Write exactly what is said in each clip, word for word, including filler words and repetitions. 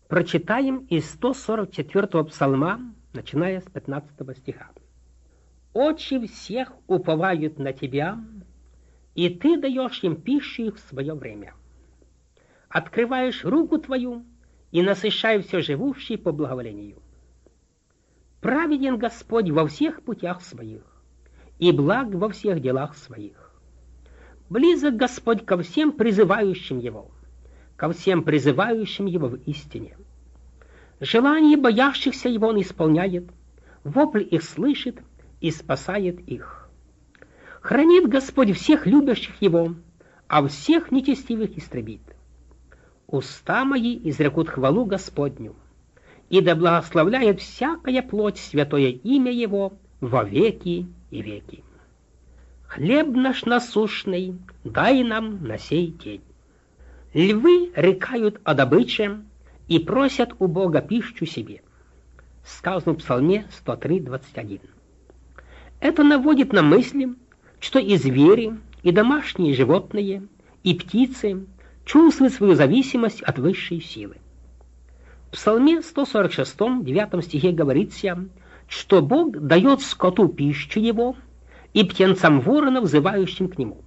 Прочитаем из сто сорок четвёртого псалма, начиная с пятнадцатого стиха. «Очи всех уповают на Тебя, и Ты даешь им пищу их в свое время. Открываешь руку Твою и насыщаешь все живущие по благоволению. Праведен Господь во всех путях своих, и благ во всех делах своих. Близок Господь ко всем призывающим Его, ко всем призывающим Его в истине. Желание боящихся Его Он исполняет, вопль их слышит и спасает их. Хранит Господь всех любящих Его, а всех нечестивых истребит. Уста мои изрекут хвалу Господню, и да благословляет всякая плоть святое имя Его во веки и веки. Хлеб наш насущный дай нам на сей день. Львы рыкают о добыче и просят у Бога пищу себе. Сказано в Псалме сто три, двадцать один. Это наводит на мысли, что и звери, и домашние животные, и птицы чувствуют свою зависимость от высшей силы. В Псалме сто сорок шестом, девятом стихе говорится, что Бог дает скоту пищу его и птенцам воронов, взывающим к нему.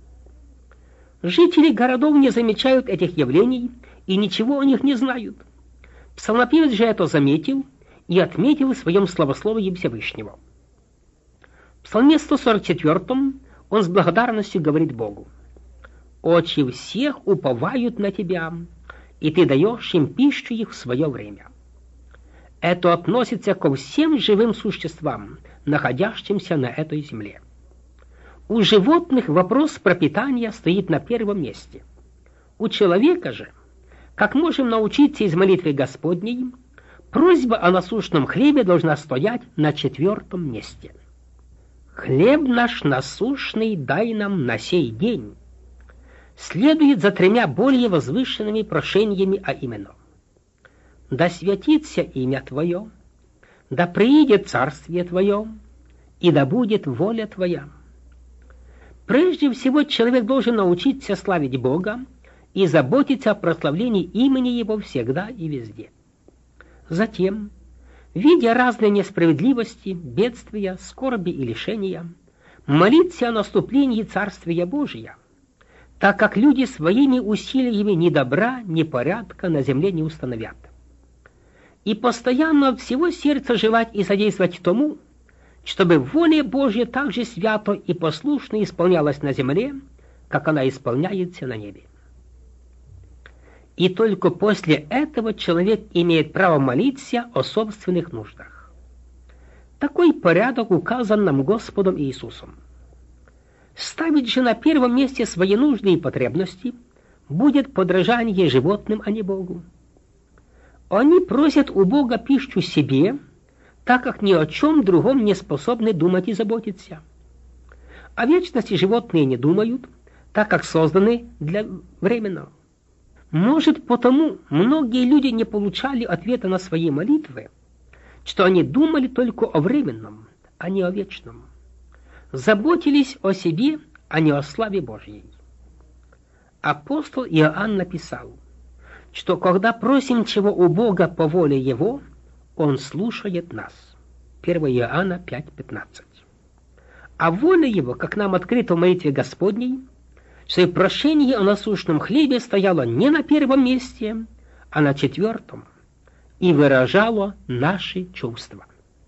Жители городов не замечают этих явлений и ничего о них не знают. Псалмопевец же это заметил и отметил в своем славословии Всевышнего. В Псалме сто сорок четвёртом он с благодарностью говорит Богу: «Очи всех уповают на Тебя, и Ты даешь им пищу их в свое время». Это относится ко всем живым существам, находящимся на этой земле. У животных вопрос пропитания стоит на первом месте. У человека же, как можем научиться из молитвы Господней, просьба о насущном хлебе должна стоять на четвертом месте. «Хлеб наш насущный дай нам на сей день» следует за тремя более возвышенными прошениями, а именно: «Да святится имя Твое, да приидет царствие Твое, и да будет воля Твоя». Прежде всего человек должен научиться славить Бога и заботиться о прославлении имени Его всегда и везде. Затем, видя разные несправедливости, бедствия, скорби и лишения, молиться о наступлении Царствия Божия, так как люди своими усилиями ни добра, ни порядка на земле не установят. И постоянно от всего сердца желать и содействовать тому, чтобы воля Божья так же свято и послушно исполнялась на земле, как она исполняется на небе. И только после этого человек имеет право молиться о собственных нуждах. Такой порядок указан нам Господом Иисусом. Ставить же на первом месте свои нужды и потребности будет подражание животным, а не Богу. Они просят у Бога пищу себе, так как ни о чем другом не способны думать и заботиться. О вечности животные не думают, так как созданы для временного. Может, потому многие люди не получали ответа на свои молитвы, что они думали только о временном, а не о вечном. Заботились о себе, а не о славе Божьей. Апостол Иоанн написал, что когда просим чего у Бога по воле Его, Он слушает нас. первое Иоанна пять пятнадцать. А воля Его, как нам открыто в молитве Господней, что и прошение о насущном хлебе стояло не на первом месте, а на четвертом, и выражало наши чувства.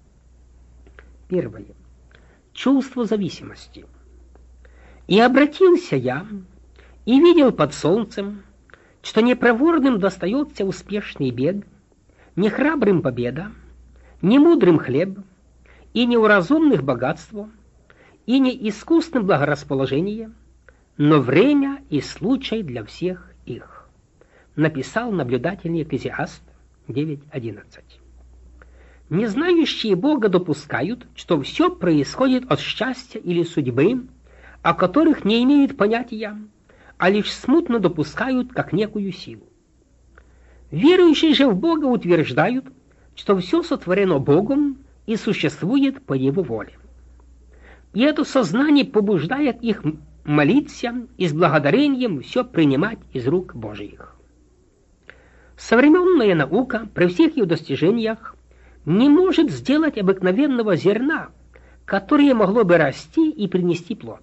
Первое. Чувство зависимости. «И обратился я, и видел под солнцем, что непроворным достается успешный бег, не храбрым победа, не мудрым хлеб, и не у разумных богатство, и не искусным благорасположение, но время и случай для всех их», написал наблюдательный Экклезиаст девять одиннадцать. Незнающие Бога допускают, что все происходит от счастья или судьбы, о которых не имеют понятия, а лишь смутно допускают как некую силу. Верующие же в Бога утверждают, что все сотворено Богом и существует по Его воле. И это сознание побуждает их молиться и с благодарением все принимать из рук Божьих. Современная наука при всех ее достижениях не может сделать обыкновенного зерна, которое могло бы расти и принести плод.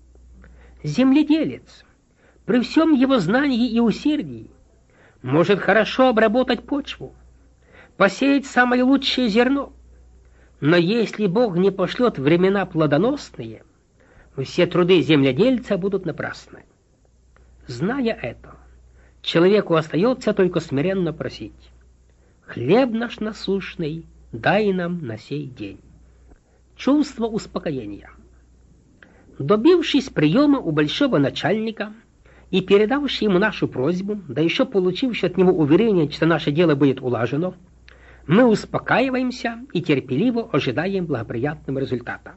Земледелец, при всем его знании и усердии, может хорошо обработать почву, посеять самое лучшее зерно, но если Бог не пошлет времена плодоносные, все труды земледельца будут напрасны. Зная это, человеку остается только смиренно просить: «Хлеб наш насущный дай нам на сей день». Чувство успокоения. Добившись приема у большого начальника и передавший ему нашу просьбу, да еще получивший от него уверение, что наше дело будет улажено, мы успокаиваемся и терпеливо ожидаем благоприятного результата.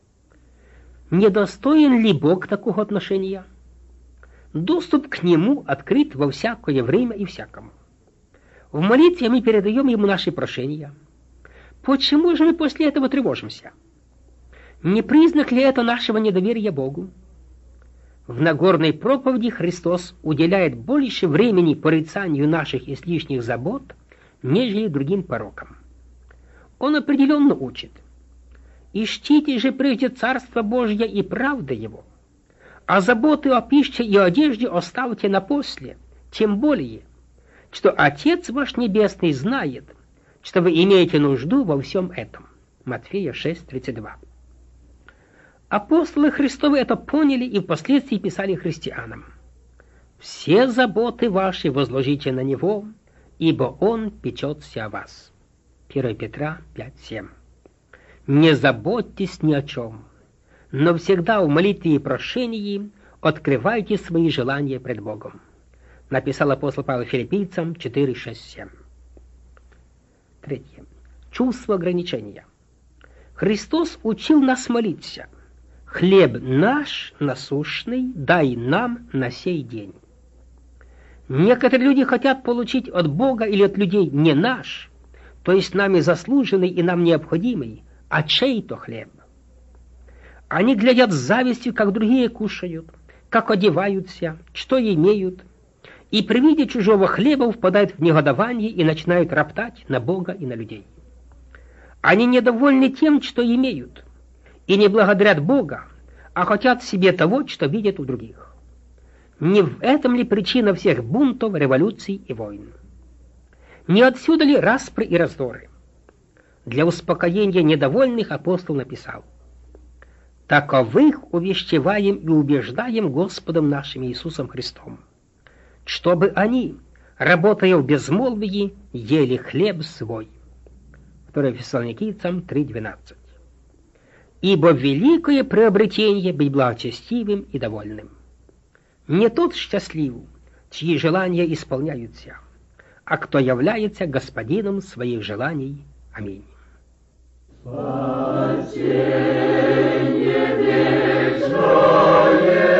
Недостоин ли Бог такого отношения? Доступ к Нему открыт во всякое время и всякому. В молитве мы передаем Ему наши прошения. Почему же мы после этого тревожимся? Не признак ли это нашего недоверия Богу? В Нагорной проповеди Христос уделяет больше времени порицанию наших излишних забот, нежели другим порокам. Он определенно учит: «Ищите же прежде Царство Божье и правды Его, а заботы о пище и одежде оставьте на после, тем более, что Отец ваш Небесный знает, что вы имеете нужду во всем этом». Матфея шесть тридцать два. Апостолы Христовы это поняли и впоследствии писали христианам: «Все заботы ваши возложите на Него, ибо Он печется о вас». первое Петра пять семь. Не заботьтесь ни о чем, но всегда в молитве и прошении открывайте свои желания пред Богом. Написал апостол Павел Филиппийцам четыре шесть семь. Третье. Чувство ограничения. Христос учил нас молиться: «Хлеб наш насущный дай нам на сей день». Некоторые люди хотят получить от Бога или от людей не наш, то есть нами заслуженный и нам необходимый, а чей-то хлеб. Они глядят с завистью, как другие кушают, как одеваются, что имеют, и при виде чужого хлеба впадают в негодование и начинают роптать на Бога и на людей. Они недовольны тем, что имеют, и не благодарят Бога, а хотят себе того, что видят у других. Не в этом ли причина всех бунтов, революций и войн? Не отсюда ли распри и раздоры? Для успокоения недовольных апостол написал: «Таковых увещеваем и убеждаем Господом нашим Иисусом Христом, чтобы они, работая в безмолвии, ели хлеб свой». второе Фессалоникийцам три двенадцать. «Ибо великое приобретение быть благочестивым и довольным. Не тот счастлив, чьи желания исполняются, а кто является господином своих желаний. Аминь». Спасение вечное